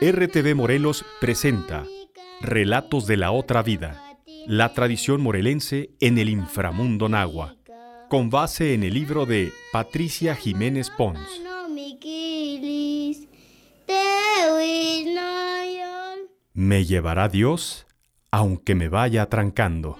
RTV Morelos presenta Relatos de la otra vida, la tradición morelense en el inframundo nahua, con base en el libro de Patricia Jiménez Pons. Me llevará Dios, aunque me vaya atrancando.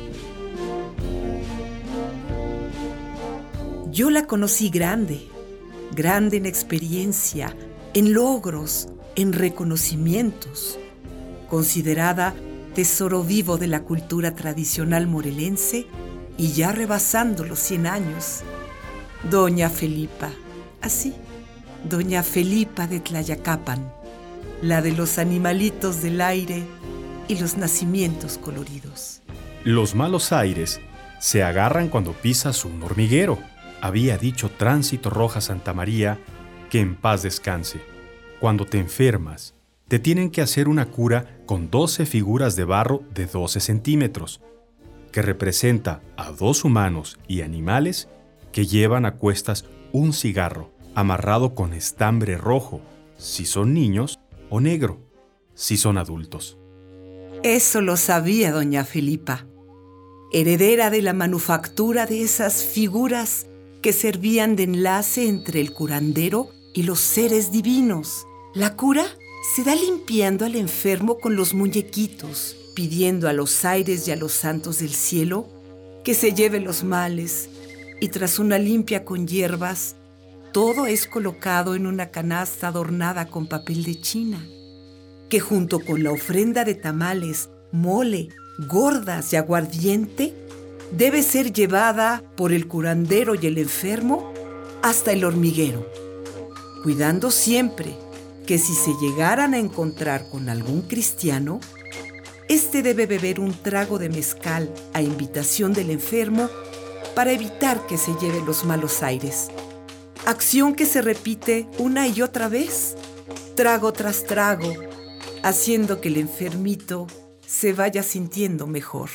Yo la conocí grande en experiencia, en logros, en reconocimientos, considerada tesoro vivo de la cultura tradicional morelense y ya rebasando los 100 años. Doña Felipa, así, Doña Felipa de Tlayacapan, la de los animalitos del aire y los nacimientos coloridos. Los malos aires se agarran cuando pisas un hormiguero, había dicho Tránsito Rojas Santamaría, que en paz descanse. Cuando te enfermas, te tienen que hacer una cura con 12 figuras de barro de 12 centímetros, que representa a 2 humanos y animales que llevan a cuestas un cigarro amarrado con estambre rojo, si son niños, o negro, si son adultos. Eso lo sabía doña Felipa, heredera de la manufactura de esas figuras que servían de enlace entre el curandero y los seres divinos. La cura se da limpiando al enfermo con los muñequitos, pidiendo a los aires y a los santos del cielo que se lleve los males, y tras una limpia con hierbas, todo es colocado en una canasta adornada con papel de China, que junto con la ofrenda de tamales, mole, gordas y aguardiente, debe ser llevada por el curandero y el enfermo hasta el hormiguero, cuidando siempre que si se llegaran a encontrar con algún cristiano, éste debe beber un trago de mezcal a invitación del enfermo para evitar que se lleve los malos aires. Acción que se repite una y otra vez, trago tras trago, haciendo que el enfermito se vaya sintiendo mejor.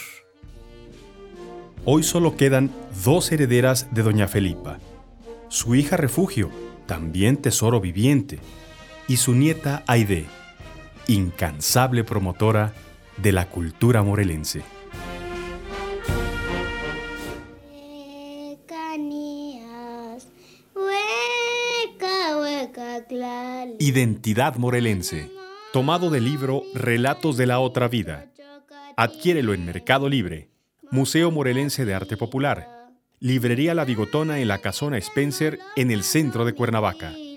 Hoy solo quedan 2 herederas de doña Felipa, su hija Refugio, también tesoro viviente, y su nieta Aide, incansable promotora de la cultura morelense. Identidad morelense, tomado del libro Relatos de la otra vida. Adquiérelo en Mercado Libre, Museo Morelense de Arte Popular, Librería La Bigotona en la Casona Spencer en el centro de Cuernavaca.